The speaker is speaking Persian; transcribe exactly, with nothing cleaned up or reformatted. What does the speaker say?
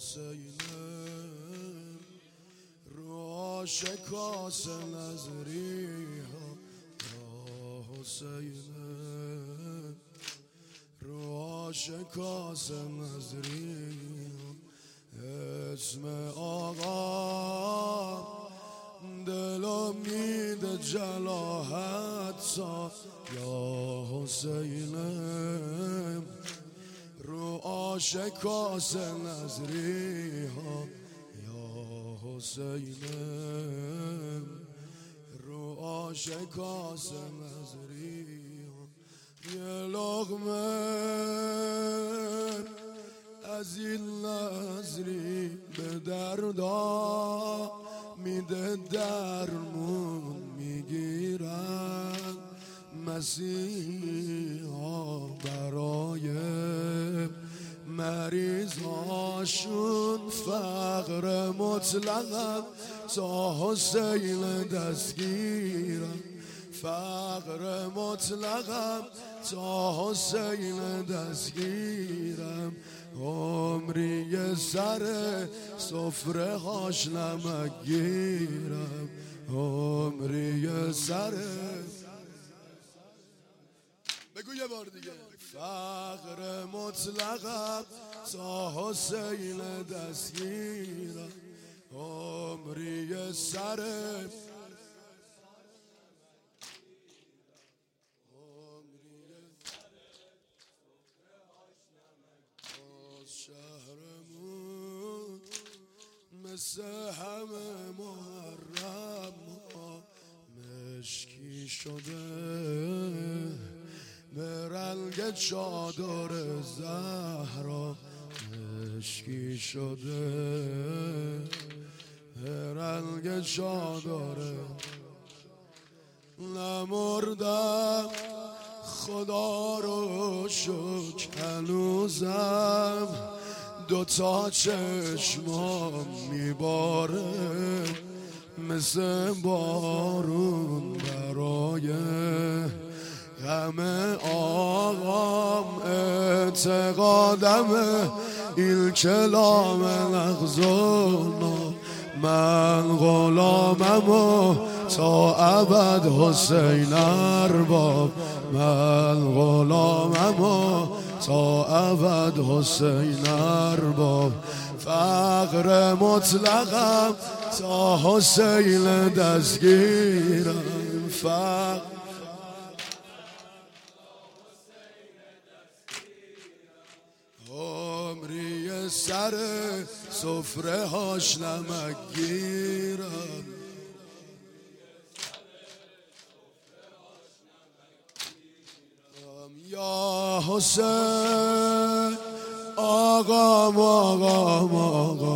حسینم رو آشکاس نظری ها یا حسینم رو آشکاس نظری ها اسم آقا دلو میده جلاحت سا یا حسینم رو آشکاس نظری ها یا حسینم رو آشکاس نظری ها یه لقمه از این نظری به دردا میده درمون میگیرن مسیحا برای مریض هاشون فقر مطلقم تا حسین دستگیرم فقر مطلقم تا حسین دستگیرم عمری سر سفره هاش نمک گیرم عمری سر بگو یه بار دیگه فقر مطلقم تا حسین دستگیرم عمری سر شهرمون مثل همه محرم مشکی شده به رنگ چادر زهرا مشکی شده به رنگ چادر نمردم خدا رو شکر هنوزم دوتا چشمام میباره مثل بارون برای غم آقام اعتقادم این کلام نغزونا من غلامم و تا ابد حسین ارباب من غلامم و تا ابد حسین ارباب فقر مطلقم تا حسین دستگیرم فقر عمری سر سفره هاش نمک گیرم یا حسین آقام آقام آقام